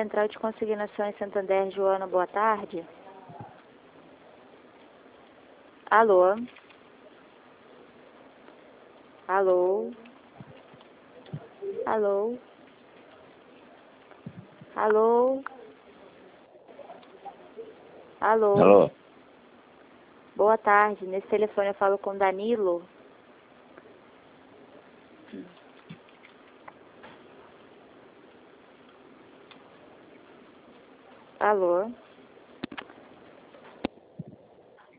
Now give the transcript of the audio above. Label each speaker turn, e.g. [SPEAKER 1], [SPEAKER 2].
[SPEAKER 1] Central de Consignação em Santander, Joana, boa tarde. Alô? Alô? Alô? Alô? Alô?
[SPEAKER 2] Alô?
[SPEAKER 1] Boa tarde. Nesse telefone eu falo com Danilo. Alô?